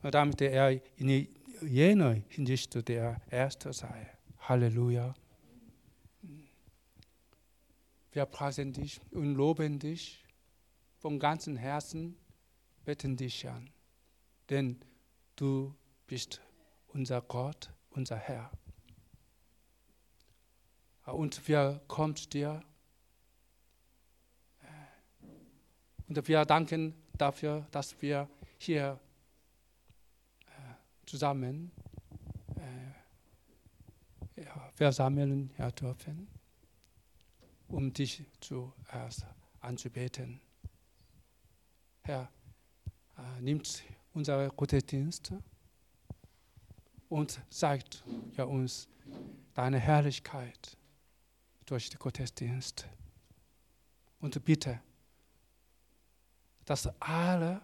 damit er in jener Hinsicht der Erste sei. Halleluja. Wir preisen dich und loben dich von ganzem Herzen, beten dich an, denn du bist unser Gott, unser Herr. Und wir kommen dir und wir danken dafür, dass wir hier zusammen versammeln dürfen, um dich zuerst anzubeten. Herr, nimmt unser Gottesdienst und zeigt uns deine Herrlichkeit durch den Gottesdienst. Und bitte, dass alle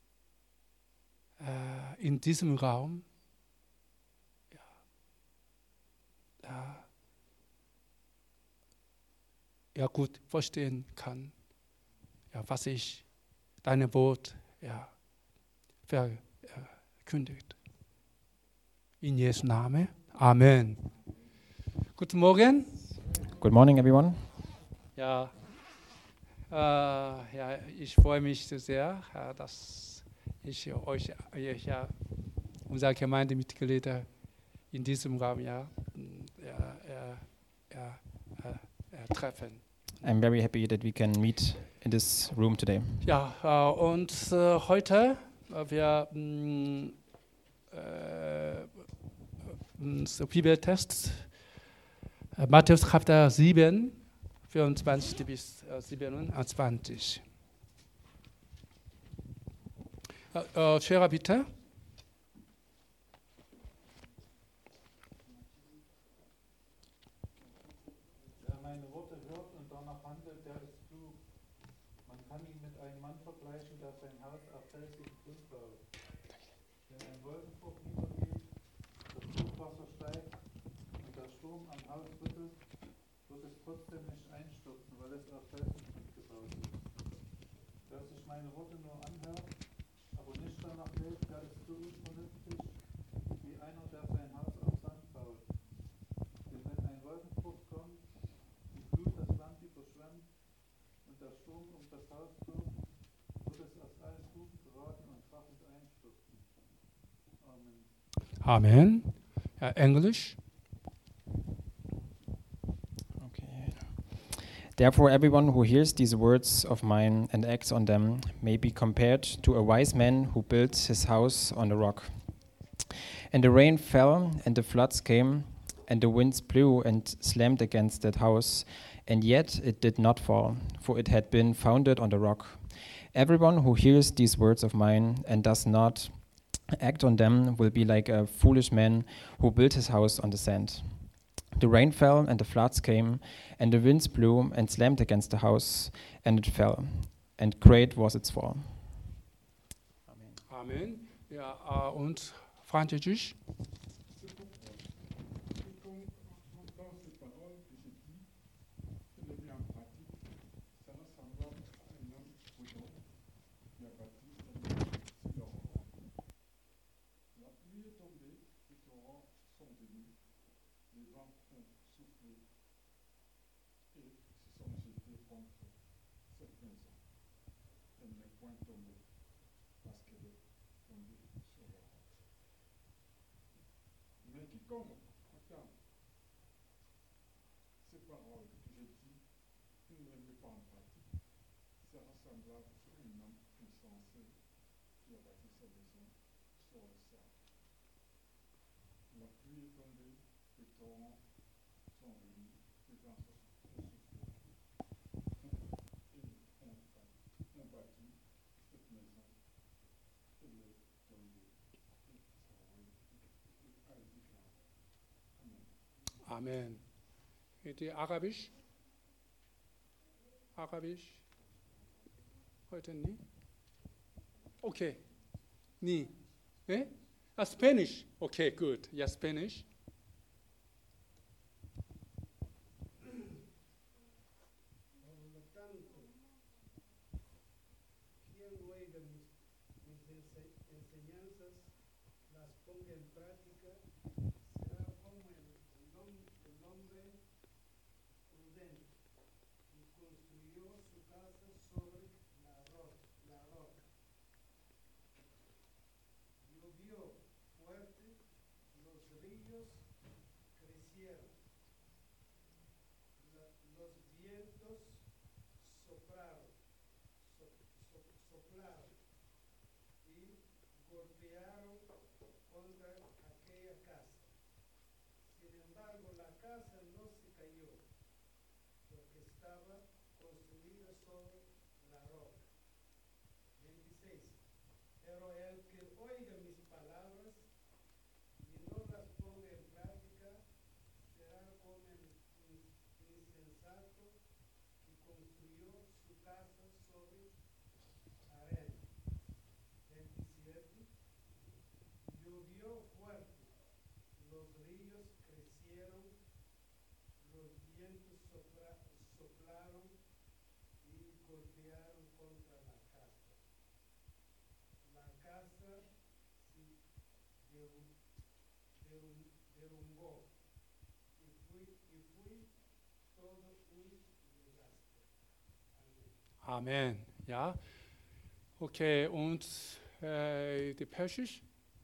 in diesem Raum gut verstehen kann, was ich deine Wort verkündigt. In Jesu Namen. Amen. Guten Morgen. Good morning, everyone. Ich freue mich sehr, dass ich euch unsere Gemeindemitglieder in diesem Raum treffen. I'm very happy that we can meet in this room today. Und heute wir Bibeltext Matthäus Kapitel 7, 24 bis 27. Scherer, bitte. Wer meine Worte hört und danach handelt, der ist klug. Man kann ihn mit einem Mann vergleichen, der sein Haus auf felsigen Grund baut. Wenn ein Wolkenbruch niedergeht, das Flutwasser steigt und der Sturm am Haus rüttelt, wird es trotzdem nicht einstürzen, weil es auf Felsengrund gebaut ist. Wer sich meine Worte nur anhört, aber nicht danach lebt, der ist so unvernünftig wie einer, der sein Haus auf Sand baut. Denn wenn ein Wolkenbruch kommt, die Flut das Land überschwemmt und der Sturm um das Haus tobt, wird es aus allen Fugen geraten und krachend einstürzen. Amen. Amen. Englisch. Okay. Therefore, everyone who hears these words of mine and acts on them may be compared to a wise man who built his house on a rock. And the rain fell, and the floods came, and the winds blew and slammed against that house, and yet it did not fall, for it had been founded on the rock. Everyone who hears these words of mine and does not act on them will be like a foolish man who built his house on the sand. The rain fell, and the floods came, and the winds blew and slammed against the house, and it fell, and great was its fall. Amen. Und Französisch. Quiconque entend ces paroles que je dis et ne les met pas en pratique sera semblable à un homme insensé qui a bâti sa maison sur le sable. La pluie est tombée, les torrents sont venus, les vents ont soufflé et ont bâti cette maison. Elle est tombée et sa ruine a été grande. Amen. Die Arabisch? Arabisch? Heute nie? Okay. Nie. Eh? Spanish. Okay, good. Yeah, Spanish. Por lo tanto, ¿quién oiga mis enseñanzas las ponga en práctica, será como el hombre prudente y construyó su casa sobre la roca. Llovió fuerte, los ríos crecieron, los vientos soplaron y golpearon contra aquella casa. Sin embargo, la casa no se cayó, porque estaba construida sobre la roca. 26. Pero el que oiga mis palabras y no las ponga en práctica, será como el insensato que construyó su casa sobre arena. 27. Llovió fuerte, los ríos crecieron, los vientos soplaron y golpearon contra la casa. La casa se derrumbó y fue todo un desastre. Amén. Amen. Ja. Okay, und die Persisch?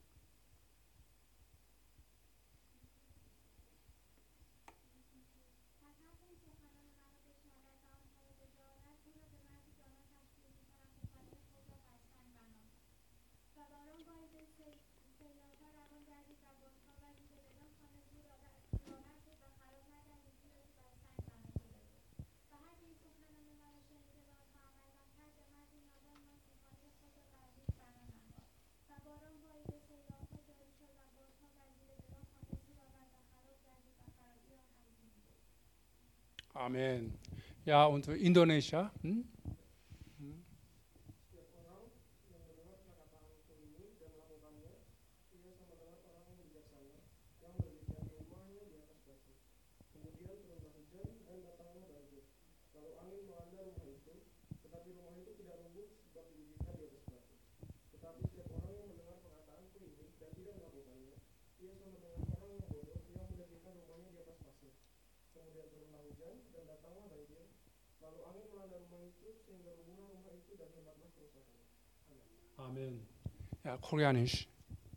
Amen. Ja, und Indonesia? Hm? Setiap orang yang mendengar perkataanku ini dan melakukannya, ia sama dengan orang yang bijaksana yang mendirikan rumahnya di atas batu. Kemudian turunlah hujan dan datanglah banjir. Lalu angin melanda rumah itu, tetapi rumah itu tidak runtuh sebab didirikan di atas batu. Tetapi setiap orang yang mendengar perkataanku ini dan tidak melakukannya, ia sama dengan orang yang bodoh yang mendirikan rumahnya di atas pasir. Kemudian turunlah hujan dan datanglah banjir. Lalu angin melanda rumah itu sehingga runtuhlah rumah itu dan hebatlah kerusakannya. Amin. Amen. Ja, Koreanisch.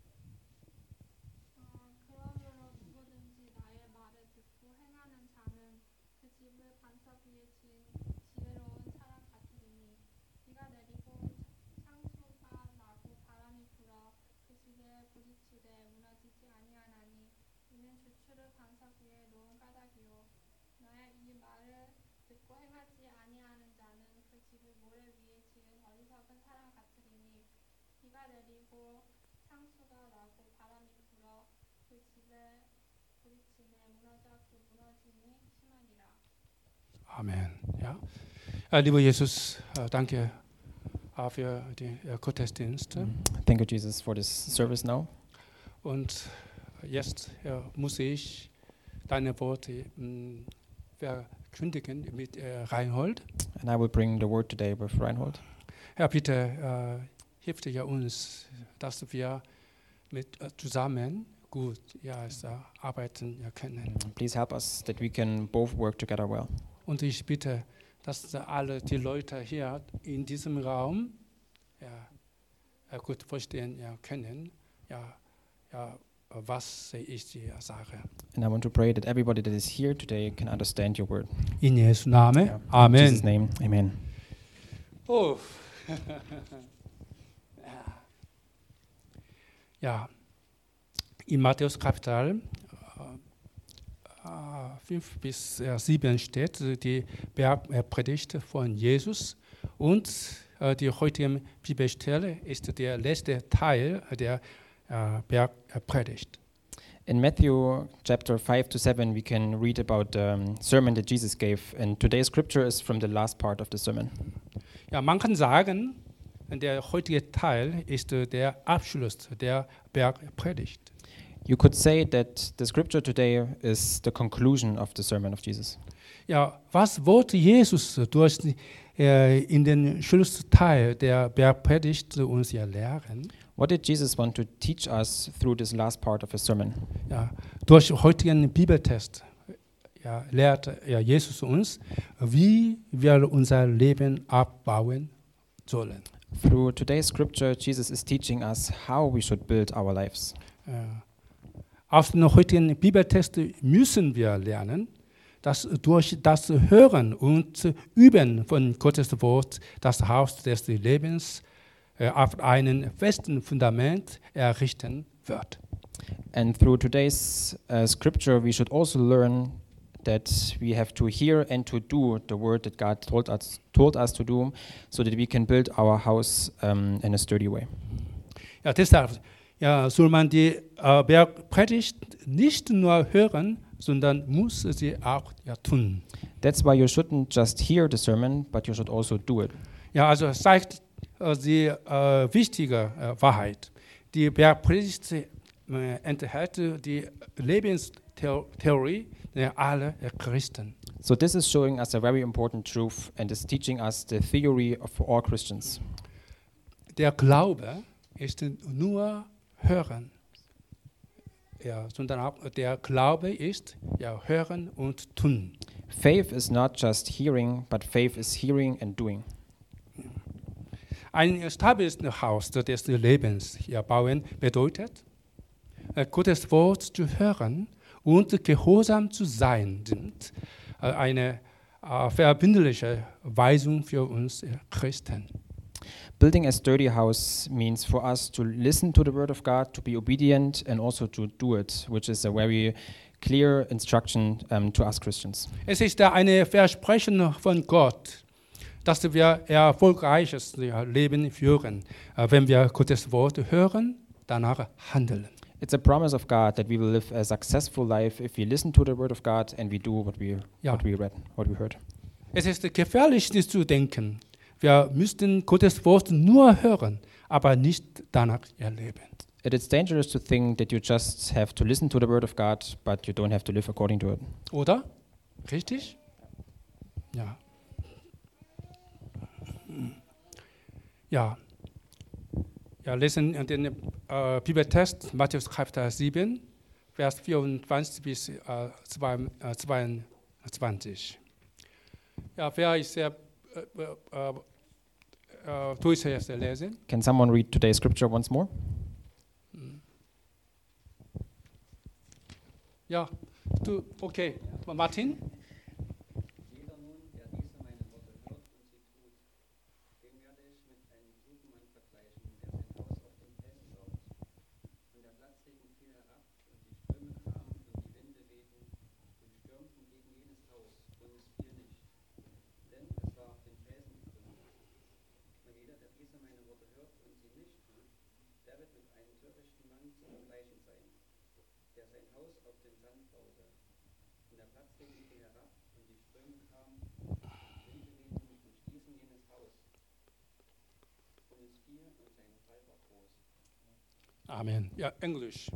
그러므로 누구든지 나의 말을 듣고 행하는 자는 그 집을 반석 위에 지은 지혜로운 사람 같으리니 비가 내리고 창수가 나고 바람이 불어 그 집에 부딪히되 무너지지 아니하나니 이는 주추를 반석 위에 놓은 까닭이요 나의 이 말을 듣고 행하지 아니하는 자는 그 집을 모래 위에 지은 어리석은 사람 같으리니 비가 내리고 창수가 나고 바람이 불어 그 집에 부딪히매 무너져 그 무너짐이 심하니라. Amen. Ja. Lieber Jesus, danke für den Gottesdienst. Thank you, Jesus, for this service now. Und jetzt muss ich deine Worte verkündigen mit Reinhold. And I will bring the word today with Reinhold. Herr, bitte hilf ja uns, dass wir zusammen gut arbeiten können. Please help us that we can both work together well. Und ich bitte, dass alle die Leute hier in diesem Raum gut verstehen können, was ich sage. And I want to pray that everybody that is here today can understand your word. In Jesu Namen. Yeah. In Amen. Jesus' name, amen. Oh. Ja, in Matthäus Kapitel 5 bis 7 steht die Bergpredigt von Jesus und die heutige Bibelstelle ist der letzte Teil der Bergpredigt. In Matthew chapter 5 to 7, we can read about the sermon that Jesus gave, and today's scripture is from the last part of the sermon. Ja, man kann sagen, der heutige Teil ist der Abschluss der Bergpredigt. You could say that the scripture today is the conclusion of the sermon of Jesus. Ja, was wollte Jesus in den Schlussteil der Bergpredigt uns lehren? What did Jesus want to teach us through this last part of his sermon? Ja, durch heutigen Bibeltest lehrt Jesus uns, wie wir unser Leben abbauen sollen. Through today's scripture, Jesus is teaching us how we should build our lives. Aus dem heutigen Bibeltest müssen wir lernen, dass durch das Hören und Üben von Gottes Wort das Haus des Lebens auf einem festen Fundament errichten wird. And through today's scripture, we should also learn that we have to hear and to do the word that God told us to do, so that we can build our house in a sturdy way. Ja, deshalb soll man die Bergpredigt nicht nur hören, sondern muss sie auch tun. That's why you shouldn't just hear the sermon, but you should also do it. Ja, also zeigt die wichtige Wahrheit. Die Bergpredigt enthält die Lebenstheorie aller Christen. So this is showing us a very important truth and is teaching us the theory of all Christians. Der Glaube ist nur Hören. Ja, sondern auch der Glaube ist Hören und Tun. Faith is not just hearing, but faith is hearing and doing. Ein stabiles Haus des Lebens bauen bedeutet, Gottes Wort zu hören und gehorsam zu sein, sind eine verbindliche Weisung für uns Christen. Building a sturdy house means for us to listen to the word of God, to be obedient, and also to do it, which is a very clear instruction to us Christians. Es ist eine Versprechen von Gott, dass wir erfolgreiches Leben führen, wenn wir Gottes Wort hören, danach handeln. It's a promise of God that we will live a successful life if we listen to the word of God and we do what we read, what we heard. Es ist gefährlich, zu denken, wir müssten Gottes Wort nur hören, aber nicht danach erleben. It is dangerous to think that you just have to listen to the word of God, but you don't have to live according to it. Oder? Richtig? Ja. Ja. Ja, lesen den Bibeltext, Matthäus Kapitel 7, Vers 24 bis 22. Ja, wer ist sehr durchs lesen? Can someone read today's scripture once more? Ja, du, okay. Martin? Jeder nun, der diese meine Worte hört und sie tut, den werde ich mit einem klugen Mann vergleichen, der sein Haus auf dem Felsen baut. Und der Platzregen fiel herab, und die Ströme kamen, und die Winde wehten und stürmten gegen jenes Haus, und es fiel nicht. Denn es war auf den Felsen gegründet. Und jeder, der diese meine Worte hört und sie nicht tut, der wird mit einem törichten Mann zu vergleichen sein, der sein Haus auf den Sand baute. Und der Platzregen fiel herab, und die Ströme kamen, Winde wehten und stießen jenes Haus. Und es fiel, und sein Fall war groß. Amen. Ja, Englisch.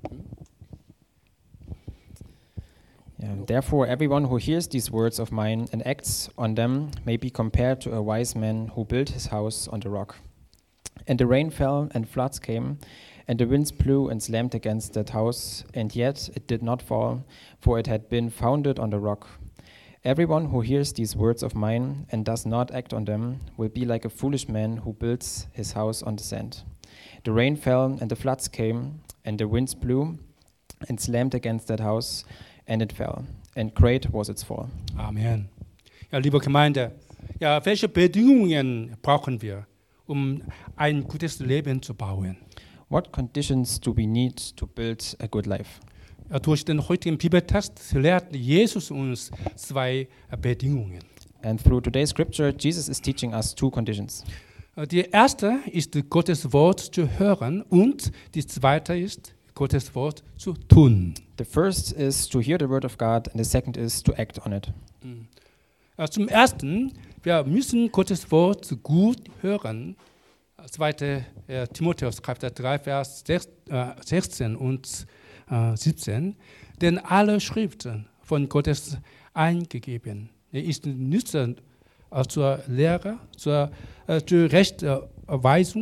Yeah. Therefore, everyone who hears these words of mine and acts on them may be compared to a wise man who built his house on the rock. And the rain fell, and floods came, and the winds blew and slammed against that house, and yet it did not fall, for it had been founded on the rock. Everyone who hears these words of mine and does not act on them will be like a foolish man who builds his house on the sand. The rain fell, and the floods came, and the winds blew and slammed against that house, and it fell, and great was its fall. Amen. Ja, liebe Gemeinde, ja, welche Bedingungen brauchen wir, um ein gutes Leben zu bauen? What conditions do we need to build a good life? Ja, durch den heutigen Bibeltext lehrt Jesus uns zwei Bedingungen. And through today's scripture, Jesus is teaching us two conditions. Die erste ist, Gottes Wort zu hören, und die zweite ist, Gottes Wort zu tun. The first is to hear the word of God, and the second is to act on it. Zum Ersten, wir müssen Gottes Wort gut hören. 2. Timotheus Kapitel 3, Vers 16 und 17. Denn alle Schriften von Gottes eingegeben. Er ist nützlich zur Lehre, zur Rechtweisung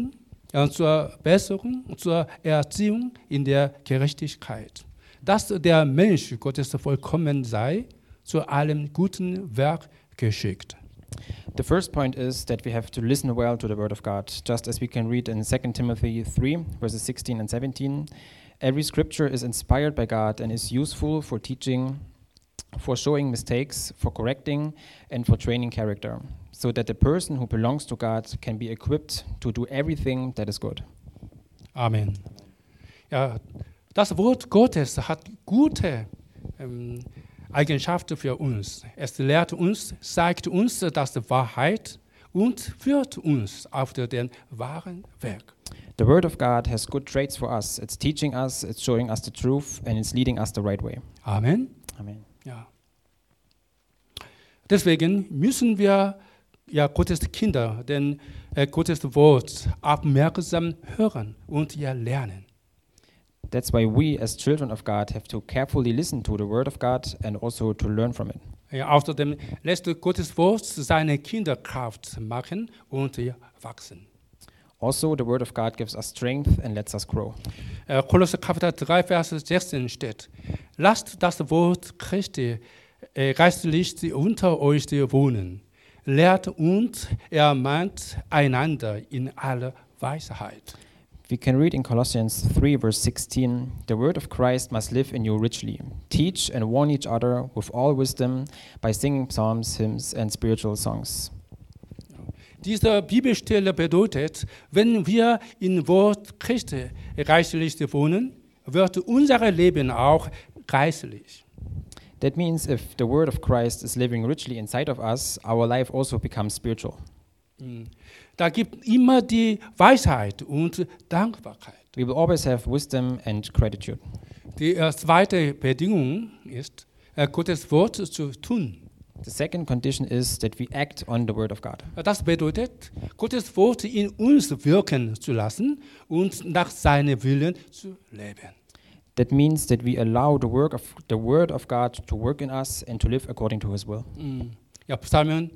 zur Besserung, zur Erziehung in der Gerechtigkeit, dass der Mensch Gottes vollkommen sei, zu allem guten Werk geschickt. The first point is that we have to listen well to the word of God, just as we can read in 2 Timothy 3, verses 16 and 17. Every scripture is inspired by God and is useful for teaching, for showing mistakes, for correcting, and for training character, so that the person who belongs to God can be equipped to do everything that is good. Amen. Ja, das Wort Gottes hat gute Eigenschaften für uns. Es lehrt uns, zeigt uns das Wahrheit und führt uns auf den wahren Weg. The word of God has good traits for us. It's teaching us, it's showing us the truth, and it's leading us the right way. Amen. Amen. Ja. Deswegen müssen wir Gottes Kinder, denn Gottes Wort aufmerksam hören und lernen. That's why we, as children of God, have to carefully listen to the word of God and also to learn from it. Ja, außerdem lässt Gottes Wort seine Kinder Kraft machen und wachsen. Also, the word of God gives us strength and lets us grow. Kolosser Kapitel 3, Vers 16 steht: Lasst das Wort Christi geistlich unter euch wohnen. Lehrt und ermahnt einander in aller Weisheit. We can read in Colossians 3, verse 16, the word of Christ must live in you richly. Teach and warn each other with all wisdom by singing psalms, hymns, and spiritual songs. Diese Bibelstelle bedeutet, wenn wir im Wort Christi geistlich wohnen, wird unser Leben auch geistlich. That means if the word of Christ is living richly inside of us, our life also becomes spiritual. Da gibt immer die Weisheit und Dankbarkeit. We will always have wisdom and gratitude. Die zweite Bedingung ist, Gottes Wort zu tun. The second condition is that we act on the word of God. Das bedeutet, Gottes Wort in uns wirken zu lassen und nach seinem Willen zu leben. That means that we allow the word of God to work in us and to live according to his will. Ja, Psalmen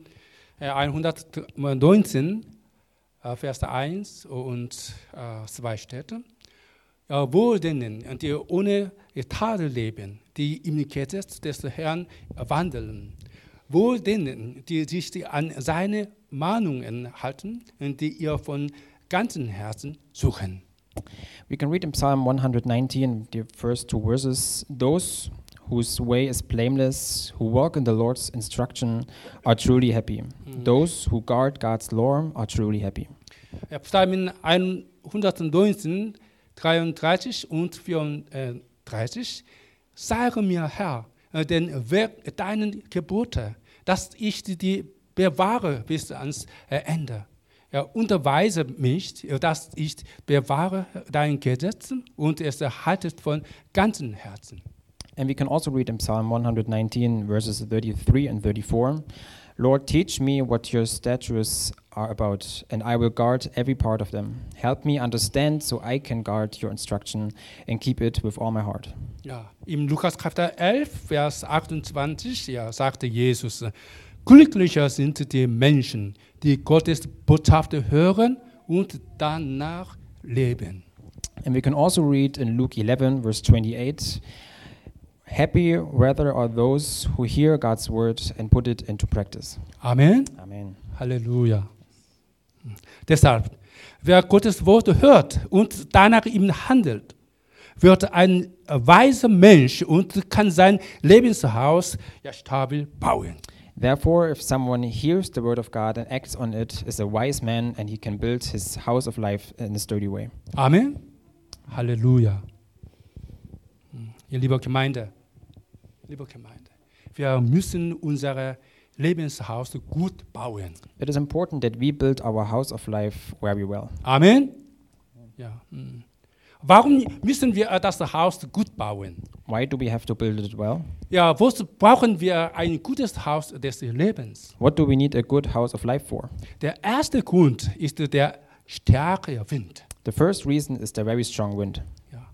119, Vers 1 und 2 steht: Wohl denen, die ohne Tadel leben, die im Gesetz des Herrn wandeln. Wohl denen, die sich an seine Mahnungen halten und die ihr von ganzem Herzen suchen. We can read in Psalm 119, the first two verses, those whose way is blameless, who walk in the Lord's instruction, are truly happy. Those who guard God's law are truly happy. Ja, Psalmen 119, 33 und 34. Sage mir, Herr, den Weg deiner Gebote, dass ich die bewahre bis ans Ende. Ja, unterweise mich, dass ich bewahre dein Gesetz und es erhaltet von ganzem Herzen. And we can also read in Psalm 119, verses 33 and 34, Lord, teach me what your statutes are about, and I will guard every part of them. Help me understand so I can guard your instruction and keep it with all my heart. Ja, im Lukas Kapitel 11, Vers 28, sagte Jesus: Glücklicher sind die Menschen, die Gottes Botschaft hören und danach leben. And we can also read in Luke 11, verse 28, happy rather are those who hear God's word and put it into practice. Amen. Amen. Halleluja. Deshalb, wer Gottes Wort hört und danach ihm handelt, wird ein weiser Mensch und kann sein Lebenshaus stabil bauen. Therefore, if someone hears the word of God and acts on it, is a wise man and he can build his house of life in a sturdy way. Amen. Halleluja. Liebe Gemeinde, wir müssen unser Lebenshaus gut bauen. It is important that we build our house of life very well. Amen. Ja. Warum müssen wir das Haus gut bauen? Why do we have to build it well? Ja, wozu brauchen wir ein gutes Haus des Lebens? What do we need a good house of life for? Der erste Grund ist der starke Wind. The first reason is the very strong wind. Ja.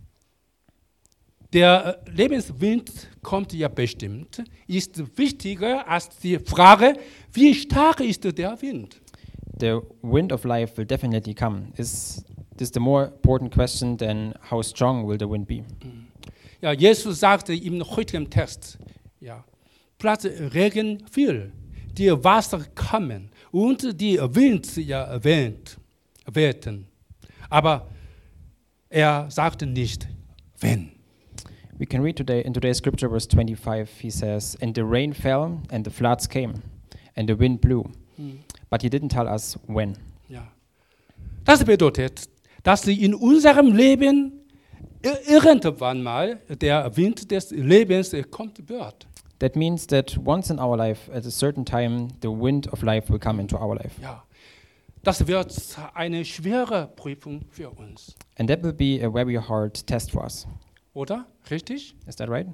Der Lebenswind kommt ja bestimmt, ist wichtiger als die Frage, wie stark ist der Wind? The wind of life will definitely come. This is the more important question than how strong will the wind be. Ja, Jesus sagte im heutigen Text, ja, Platz Regen viel, die Wasser kommen und die Wind ja, wehten. Aber er sagte nicht, wenn. We can read today in today's scripture, verse 25. He says, "And the rain fell, and the floods came, and the wind blew." But he didn't tell us when. Ja. Das bedeutet, dass in unserem Leben irgendwann mal der Wind des Lebens kommt wird. That means that once in our life, at a certain time, the wind of life will come into our life. Ja. Das wird eine schwere Prüfung für uns. And that will be a very hard test for us. Oder? Richtig? Is that right?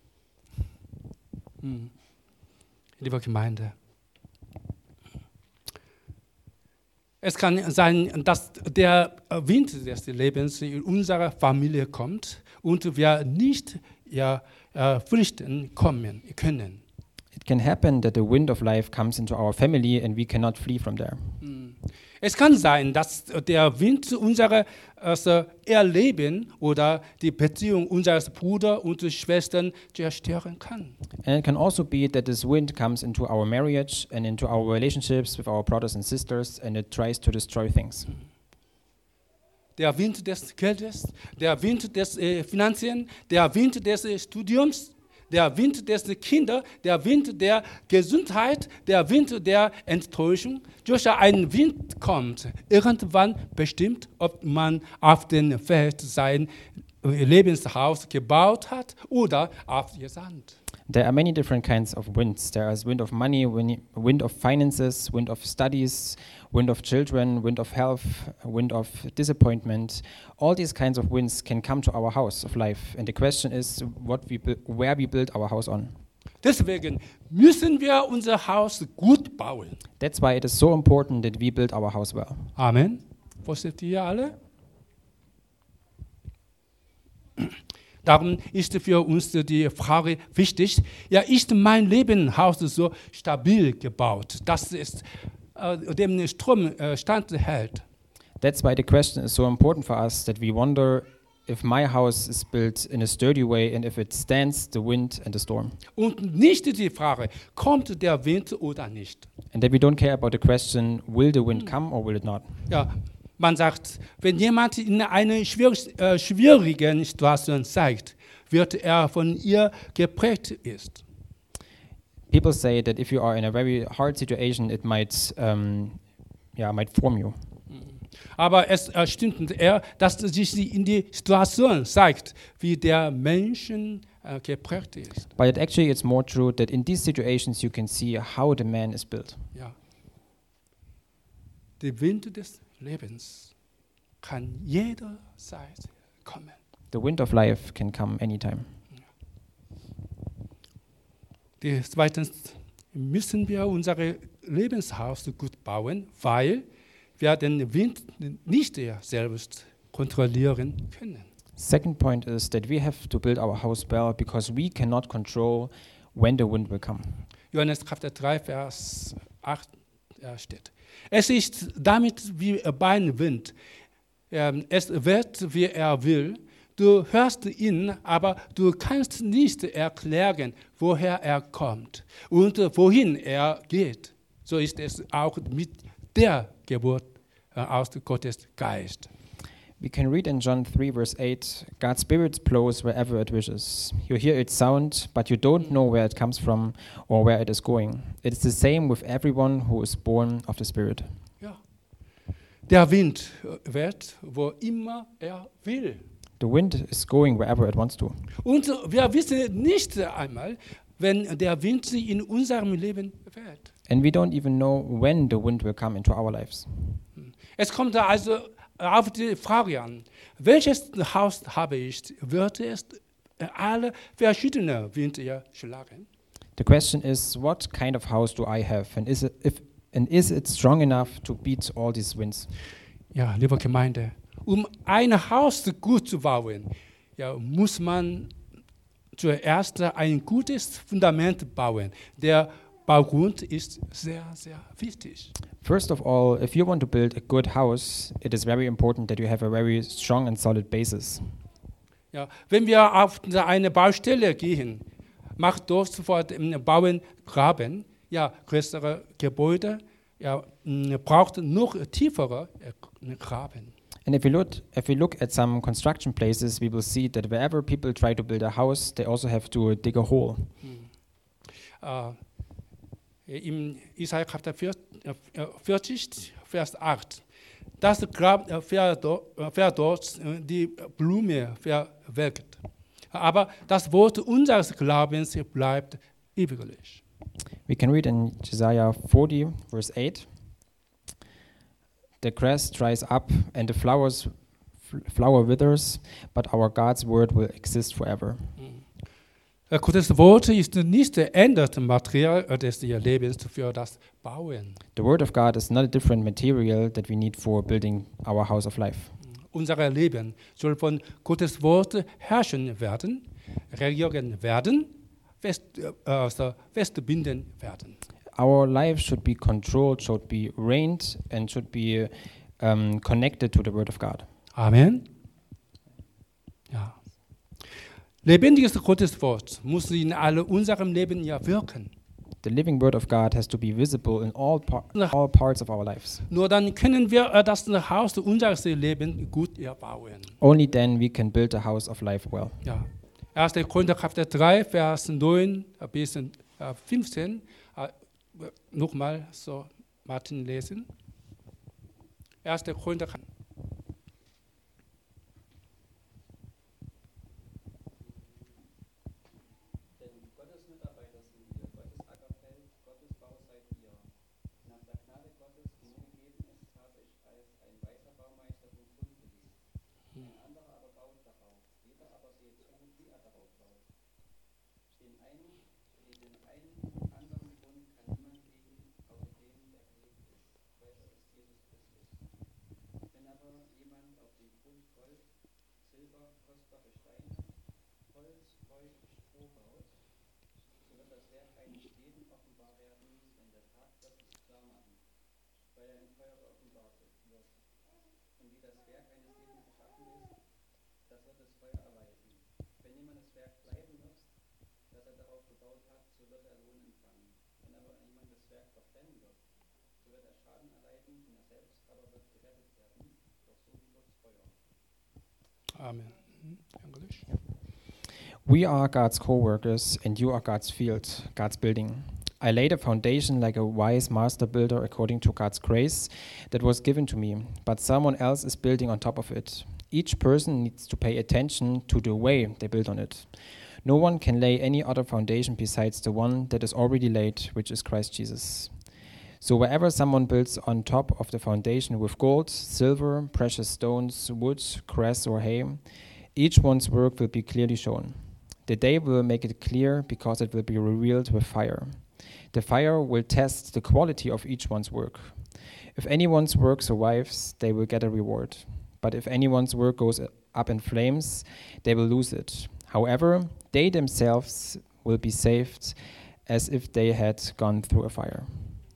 Liebe Gemeinde. Es kann sein, dass der Wind des Lebens in unsere Familie kommt und wir nicht flüchten können. It can happen that the wind of life comes into our family and we cannot flee from there. Es kann sein, dass der Wind unser Erleben oder die Beziehung unseres Brüders und Schwestern zerstören kann. And it can also be that this wind comes into our marriage and into our relationships with our brothers and sisters, and it tries to destroy things. Der Wind des Geldes, der Wind des Finanzen, der Wind des Studiums, der Wind des Kinder, der Wind der Gesundheit, der Wind der Enttäuschung. Durch einen Wind kommt irgendwann bestimmt, ob man auf dem Feld sein Lebenshaus gebaut hat oder auf ihr Sand. There are many different kinds of winds. There is wind of money, wind of finances, wind of studies, wind of children, wind of health, wind of disappointment. All these kinds of winds can come to our house of life. And the question is where we build our house on. Deswegen müssen wir unser Haus gut bauen. That's why it is so important that we build our house well. Amen. Wusstet ihr alle? Darum ist für uns die Frage wichtig, ja, ist mein Lebenshaus so stabil gebaut, dass es dem Strom standhält? That's why the question is so important for us, that we wonder if my house is built in a sturdy way and if it stands the wind and the storm. Und nicht die Frage, kommt der Wind oder nicht? And that we don't care about the question, will the wind come or will it not? Ja, man sagt, wenn jemand in einer schwierigen Situation zeigt, wird er von ihr geprägt ist. People say that if you are in a very hard situation, it might form you. Aber es stimmt eher, dass sich in die Situation zeigt, wie der Mensch geprägt ist. But actually it's more true that in these situations you can see how the man is built. Ja. Der Wind des Lebens kann jederzeit kommen. The wind of life can come anytime. Zweitens müssen wir unser Lebenshaus gut bauen, weil wir den Wind nicht selbst kontrollieren können. Second point is that we have to build our house well because we cannot control when the wind will come. Johannes Kapitel 3, Vers 8 steht. Es ist damit wie beim Wind. Es wird, wie er will. Du hörst ihn, aber du kannst nicht erklären, woher er kommt und wohin er geht. So ist es auch mit der Geburt aus Gottes Geist. We can read in John 3, verse 8, God's Spirit blows wherever it wishes. You hear its sound, but you don't know where it comes from or where it is going. It is the same with everyone who is born of the Spirit. Ja. Der Wind wird, wo immer er will. The wind is going wherever it wants to. Und wir wissen nicht einmal, wenn der Wind in unserem Leben weht. And we don't even know when the wind will come into our lives. Es kommt also auf die Frage an, welches Haus habe ich? Wird es alle verschiedene Winde schlagen? The question is, what kind of house do I have? And is it strong enough to beat all these winds? Ja, liebe Gemeinde, um ein Haus gut zu bauen, ja, muss man zuerst ein gutes Fundament bauen, der Baugrund ist sehr, sehr wichtig. First of all, if you want to build a good house, it is very important that you have a very strong and solid basis. Ja, wenn wir auf eine Baustelle gehen, macht dort sofort bauen Graben, ja, größere Gebäude, ja, braucht noch tiefere Graben. And if we look at some construction places, we will see that wherever people try to build a house, they also have to dig a hole. Im Jesaja Kapitel 40, Vers 8. Das Grab dort die Blume verwelkt. Aber das Wort unseres Glaubens bleibt ewiglich. We can read in Isaiah 40, verse 8. The grass dries up and the flower withers, but our God's word will exist forever. Gottes Wort ist nicht das Material des Lebens für das Bauen. The word of God is not a different material that we need for building our house of life. Unser Leben soll von Gottes Wort herrschen werden, regieren werden, festbinden werden. Our life should be controlled, should be reigned, and should be connected to the word of God. Amen. Ja. Lebendiges Gottes Wort muss in unserem Leben ja wirken. The living word of God has to be visible in all parts of our lives. Nur dann können wir das Haus unseres Lebens gut erbauen. Only then we can build a house of life well. Ja. 1. Korinther Kapitel 3, Vers 9 bis 15. Nochmal so Martin lesen. 1. Korinther. Denn Gottes Mitarbeiter sind wir, Gottes Ackerfeld, Gottes Bau seid ihr. Nach der Gnade Gottes, die mir gegeben ist, habe ich als ein weiser Baumeister den Grund gelegt. Ein anderer aber baut darauf, jeder aber seht zu, wie er darauf baut. Den einen anderen Grund kann niemand legen, außer dem, der gelegt ist, welcher ist Jesus Christus. Wenn aber jemand auf den Grund Gold, Silber, kostbare Steine, Holz, Heu und Stroh baut, so wird das Werk eines jeden offenbar werden, wenn der Tag Gottes klar machen, weil er im Feuer geoffenbart wird. Und wie das Werk eines jeden geschaffen ist, das wird das Feuer erweisen. Wenn jemandes Werk bleiben lässt, das er darauf gebaut hat, so wird er Lohn empfangen. Wenn aber jemand das Werk verbrennen wird, so wird er Schaden erleiden, und er selbst aber wird gerettet werden, doch so wie durchs Feuer. Amen. Englisch. We are God's co-workers, and you are God's field, God's building. I laid a foundation like a wise master builder according to God's grace that was given to me, but someone else is building on top of it. Each person needs to pay attention to the way they build on it. No one can lay any other foundation besides the one that is already laid, which is Christ Jesus. So wherever someone builds on top of the foundation with gold, silver, precious stones, wood, grass, or hay, each one's work will be clearly shown. The day will make it clear because it will be revealed with fire. The fire will test the quality of each one's work. If anyone's work survives, they will get a reward. But if anyone's work goes up in flames, they will lose it. However, they themselves will be saved as if they had gone through a fire.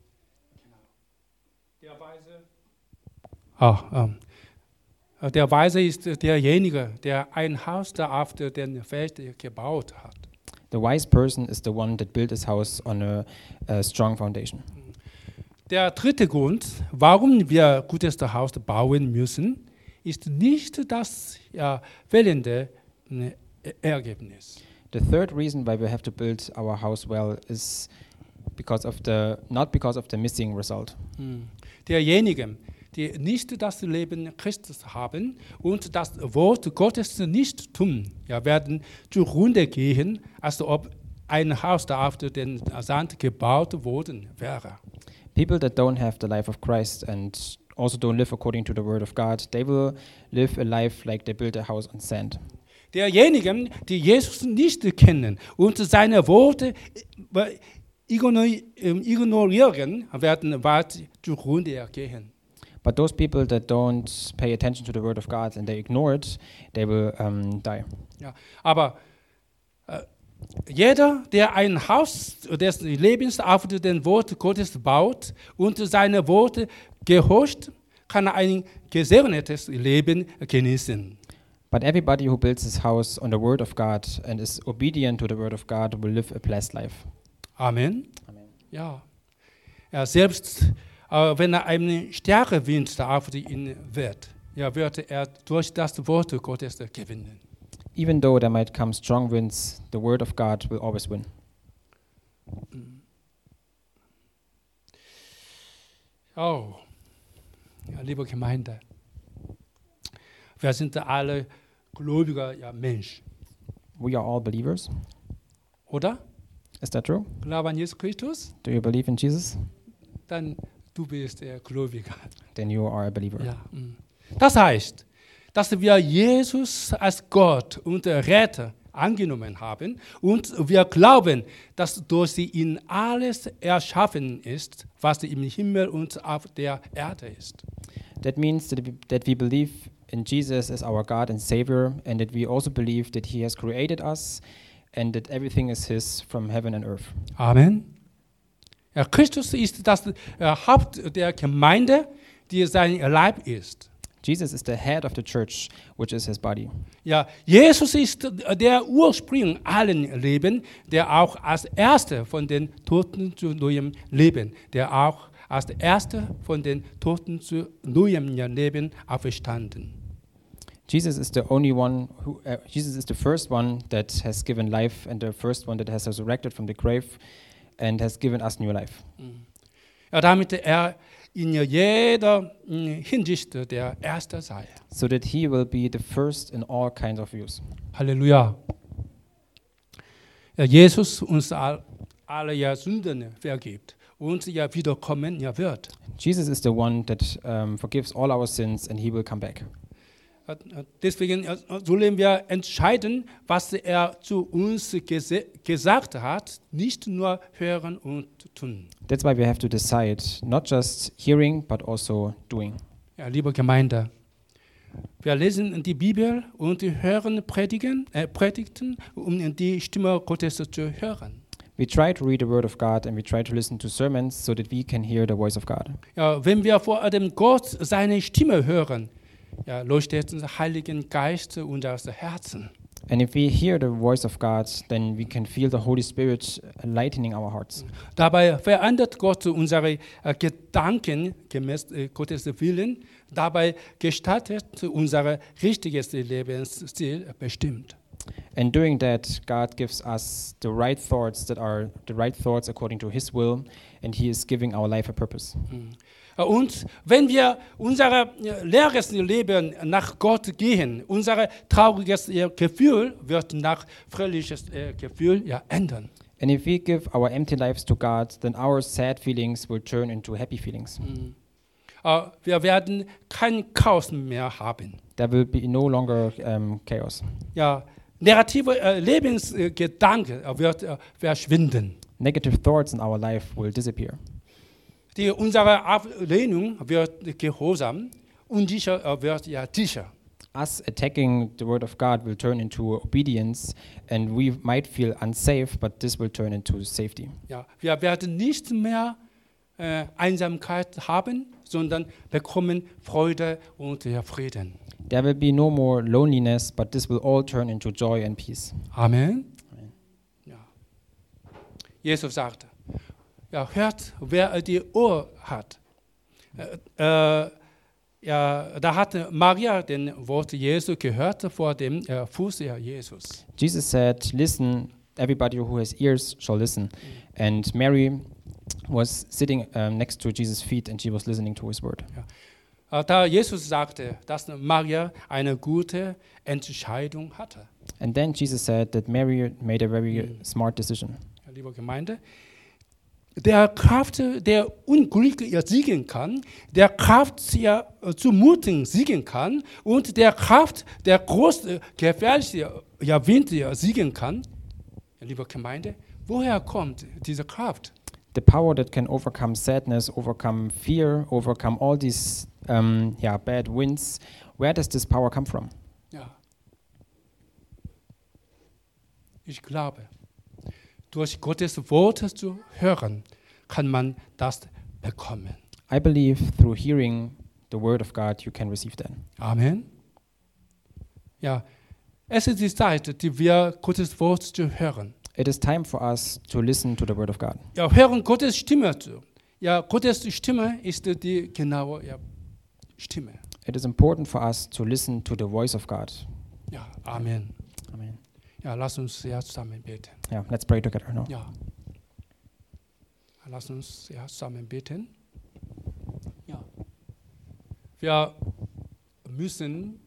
Der Weise ist derjenige, der ein Haus da auf den Feld gebaut hat. The wise person is the one that built his house on a strong foundation. Der dritte Grund, warum wir gutes Haus bauen müssen, ist nicht das fehlende Ergebnis. The third reason why we have to build our house well is not because of the missing result. Derjenigen, die nicht das Leben Christus haben und das Wort Gottes nicht tun, werden zugrunde gehen, als ob ein Haus da auf den Sand gebaut worden wäre. People that don't have the life of Christ and also don't live according to the word of God, they will live a life like they built a house on sand. Derjenigen, die Jesus nicht kennen und seine Worte ignorieren, werden bald zugrunde gehen. But those people that don't pay attention to the word of God and they ignore it, they will die. Ja, aber Jeder, der ein Haus des Lebens auf den Wort Gottes baut und seine Worte gehorcht, kann ein gesegnetes Leben genießen. But everybody who builds his house on the word of God and is obedient to the word of God will live a blessed life. Amen. Amen. Ja. Selbst wenn ein starker Wind auf ihn weht, wird er durch das Wort Gottes gewinnen. Even though there might come strong winds, the word of God will always win. Oh, ja, liebe Gemeinde, wir sind alle gläubiger Mensch, We are all believers. oder? Is that true? Glaube an Jesus Christus, Do you believe in Jesus? dann du bist Gläubiger. Then you are a believer. Ja. Das heißt, dass wir Jesus als Gott und Retter angenommen haben und wir glauben, dass durch ihn alles erschaffen ist, was im Himmel und auf der Erde ist. That means that we believe in Jesus as our God and Savior, and that we also believe that He has created us and that everything is His from heaven and earth. Amen. Ja, Christus ist das Haupt der Gemeinde, die sein Leib ist. Jesus is the head of the church, which is His body. Ja, Jesus ist der Ursprung allen Leben, der auch als Erster von den Toten zu neuem Leben, der auch als Erster von den Toten zu neuem Leben auferstanden. Jesus is the only one who. Jesus is the first one that has given life, and the first one that has resurrected from the grave, and has given us new life. Ja, damit er in jeder Hinsicht der Erste sei. So that He will be the first in all kinds of views. Halleluja. Ja, Jesus uns alle Sünden vergibt und wiederkommen wird. Jesus is the one that forgives all our sins, and He will come back. Deswegen sollen wir entscheiden, was er zu uns gesagt hat, nicht nur hören und tun. That's why we have to decide, not just hearing, but also doing. Ja, liebe Gemeinde, wir lesen die Bibel und hören Predigten, um die Stimme Gottes zu hören. We try to read the Word of God, and we try to listen to sermons so that we can hear the voice of God. Ja, wenn wir vor dem Gott seine Stimme hören, leuchtet der Heilige Geist unser Herzen. And if we hear the voice of God, then we can feel the Holy Spirit lightening our hearts. Dabei verändert Gott unsere Gedanken gemäß Gottes Willen. Dabei gestaltet unser richtiges Lebensstil bestimmt. And doing that, God gives us the right thoughts that are the right thoughts according to His will, and He is giving our life a purpose. Und wenn wir unser leeres Leben nach Gott gehen, unser trauriges Gefühl wird nach fröhliches Gefühl ändern. And if we give our empty lives to God, then our sad feelings will turn into happy feelings. Wir werden kein Chaos mehr haben. There will be no longer chaos. Ja, negative Lebensgedanken wird verschwinden. Negative thoughts in our life will disappear. Unsere Ablehnung wird gehorsam und dieser wird sicher. Us attacking the word of God will turn into obedience, and we might feel unsafe, but this will turn into safety. Ja, wir werden nicht mehr Einsamkeit haben, sondern bekommen Freude und Frieden. There will be no more loneliness, but this will all turn into joy and peace. Amen. Ja. Jesus sagte, hört, wer die Ohr hat. Da hat Maria den Wort Jesu gehört vor dem Fuß Jesus. Jesus said, "Listen, everybody who has ears shall listen." And Mary was sitting next to Jesus' feet, and she was listening to His word. Da Jesus sagte, dass Maria eine gute Entscheidung hatte. And then Jesus said that Mary made a very smart decision. Liebe Gemeinde, der Kraft, der Unglück siegen kann, der Kraft zu Muten siegen kann und der Kraft, der große, gefährliche Wind siegen kann. Liebe Gemeinde, woher kommt diese Kraft? The power that can overcome sadness, overcome fear, overcome all these bad winds, where does this power come from? Ja. Ich glaube, durch Gottes Wort zu hören, kann man das bekommen. I believe through hearing the word of God, you can receive that. Amen. Ja, es ist die Zeit, die wir Gottes Wort zu hören. It is time for us to listen to the word of God. Ja, hören Gottes Stimme zu. Ja, Gottes Stimme ist die genaue Stimme. It is important for us to listen to the voice of God. Ja, Amen. Amen. Ja, lass uns ja zusammen beten. Yeah, let's pray together now. Ja. Lass uns ja zusammen beten. Ja. Wir müssen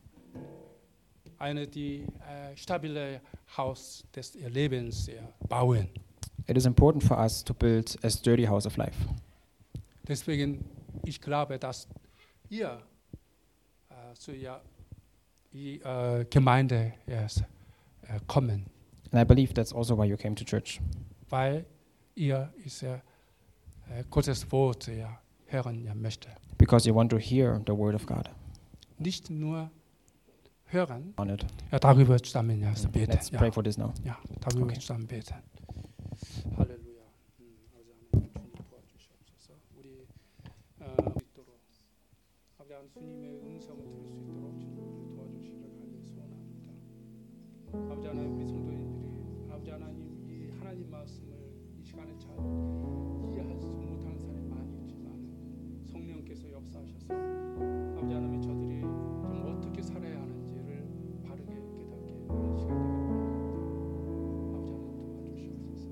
die stabile Haus des Lebens bauen. It is important for us to build a sturdy house of life. Deswegen, ich glaube, dass ihr zu die Gemeinde kommen, And I believe that's also why you came to church, weil ihr Gottes Wort hören möchte. because you want to hear the word of God Nicht nur hören, on it. darüber zusammen beten. Let's pray for this now. Ja, darüber Okay. zusammen beten. 할렐루야. 아버지 하나님 주님 도와주시옵소서. 우리 있도록 아버지 하나님 주님의 음성을 들을 수 있도록 주님 도와주시기를 간절히 소원합니다. 아버지 하나님 우리 성도님들이 아버지 하나님 이 하나님 말씀을 이 시간에 잘 이해할 수 못하는 사람이 많이 있지만 성령께서 역사하셔서 아버지 하나님 저들이 좀 어떻게 살아야 하는지를 바르게 깨닫게 하는 시간 되길 원합니다. 아버지 하나님 도와주시옵소서.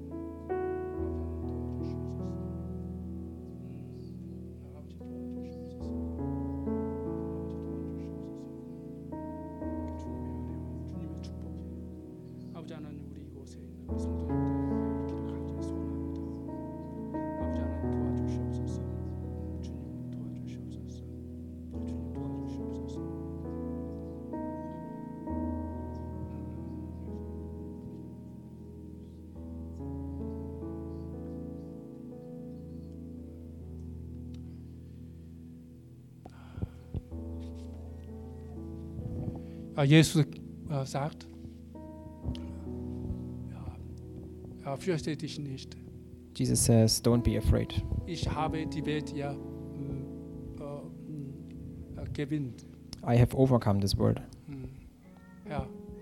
아버지 도와주시옵소서. 주님의 축복이 아버지 하나님 우리 이곳에 있는 우리 성도님들에게 있기를 간절히 소원합니다. 아버지 하나님 도와주시옵소서. 주님 도와주시옵소서. 주님 도와주시옵소서. Jesus sagt, fürchte dich nicht. Jesus says, don't be afraid. Ich habe die Welt gewinnt. I have overcome this world. Ja.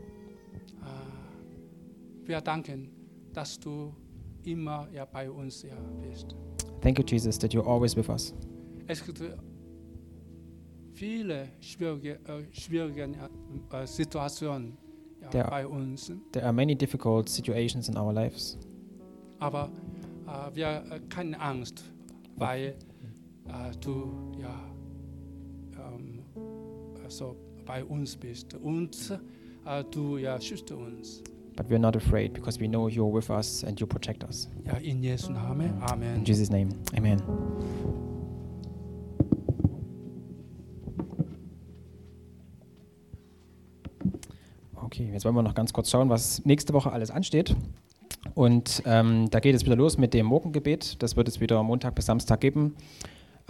Wir danken, dass du immer bei uns bist. Thank you, Jesus, that you're always with us. Es gibt viele schwierige Situationen Ja. bei uns, There are many difficult situations in our lives, aber wir keine Angst, weil du so bei uns bist und du schützt uns. but we're not afraid because we know you're with us and you protect us. Ja, in Jesu Namen. Amen. In Jesus' name, amen. Okay, jetzt wollen wir noch ganz kurz schauen, was nächste Woche alles ansteht. Und da geht es wieder los mit dem Morgengebet. Das wird es wieder Montag bis Samstag geben.